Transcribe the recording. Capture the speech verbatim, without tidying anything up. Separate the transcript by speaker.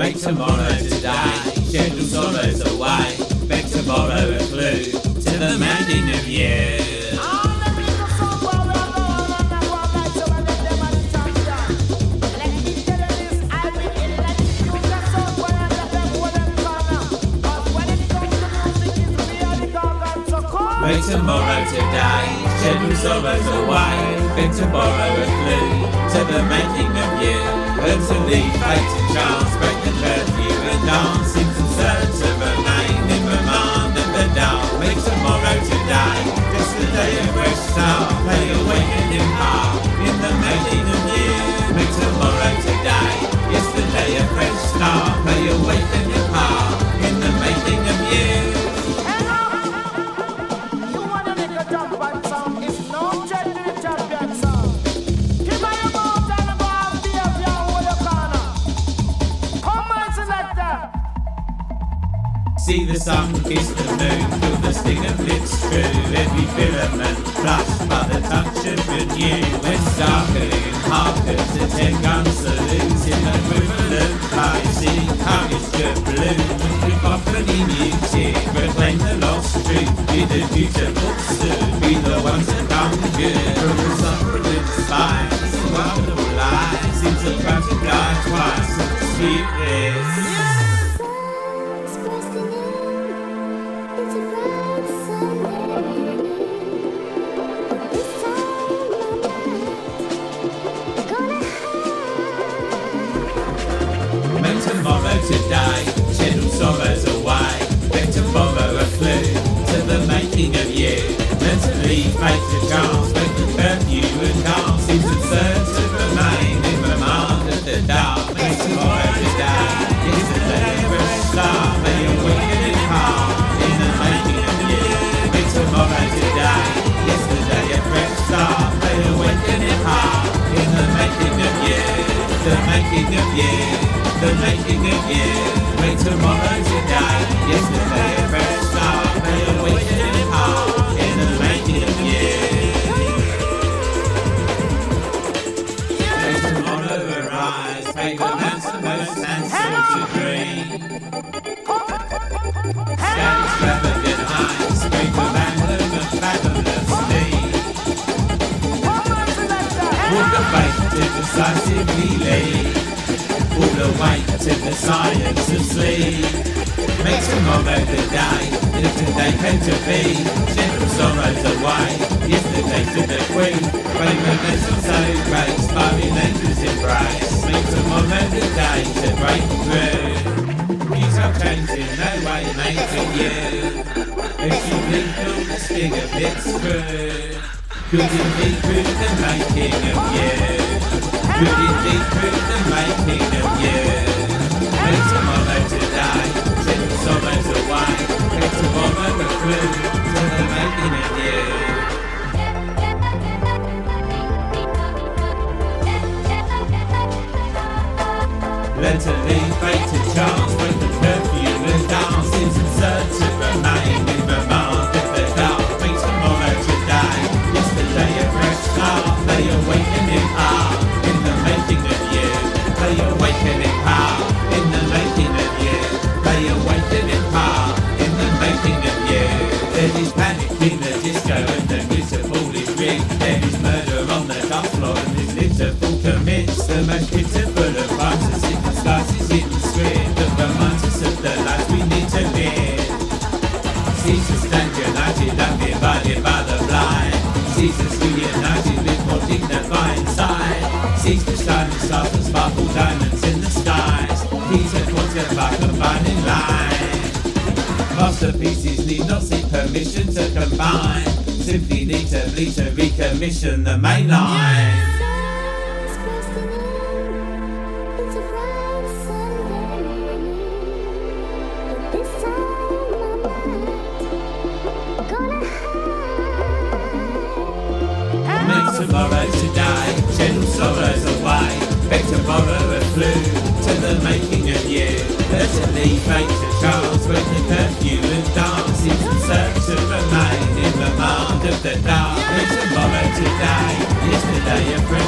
Speaker 1: Make tomorrow today, schedule sorrows away. Beg to borrow a clue to the making of you. Make tomorrow today, schedule sorrows away. Beg to borrow a clue to the making of you. Learn to leave fate and chance, break the curfew and dance. Seems absurd to remain in remand of the dark. Make tomorrow today, just the day of fresh start. Play awakening heart in the making of you. Make tomorrow today, it's the day of fresh start. Play awakening heart in the making of you. See the sun, kiss the moon, feel the sting of lips true. Every filament flushed by the touch of the new. When starkling hearkens to ten gun salutes in equivalent play. See courage to bloom, rip off any music, proclaim the lost truth. Be the beautiful soon, be the ones that come good. From the suffering spies, wonderful lies, seems about to die twice. Sweetness. Tomorrow today, schedule sorrows away. Beg to borrow a clue to the making of you. Learn to leave fate to chance, break the curfew and dance. Seems absurd to remain in remand of the dark. Make tomorrow today, it's the day of a star. May awakening heart in the making of you. Make tomorrow today, it's the day of fresh start. May awakening heart in the making of you. The making of you. The making of you. Wait tomorrow today, yesterday a fresh start. May awakening heart in the making of you. May tomorrow arise, pay the handsomest handsome to dream. Scan extravagant eyes, scrape a random and fathomless need. Walk of faith to decisively lead. All awake to the silence of sleep. Make tomorrow the day, if today came to be. Gentle sorrows away, yesterday to the queen. Brave momentum so great, sparring angels embrace. Make tomorrow the day to break through. Views are changing, no way making you. If you bleed through the sting of its crew. Could it be through the making of you? Could it be through the making of you? Make tomorrow today, send the sorrows away. Make tomorrow a clue to the making of you. Learn to leave fate to chance, break the curfew and dance. It's absurd to remain in remand of the dark. Make tomorrow today, yesterday a fresh start. May awakening heart in the making of you. May awakening heart in the making of you. May awakening heart in the making of you. There is panic in the disco and the beautiful is rigged. There is murder on the dance floor and this pitiful commits the most pitiful of crimes. The sickness starts in the script that reminds us of the life we need to live. Cease to stand united, undivided by the blind. Cease to reunited with more dignified side. Cease to shine in stars and sparkle diamonds in the skies. He's a quarter by combining line. Masterpieces need not seek permission to combine. Simply need to bleach and recommission the main line. Tomorrow today, gentle sorrows away. Beg to borrow a clue to the making of you. Learn to leave fate to chance, break the curfew and dance. It's absurd to remain in remand of the dark. Beg tomorrow today, yesterday a friend.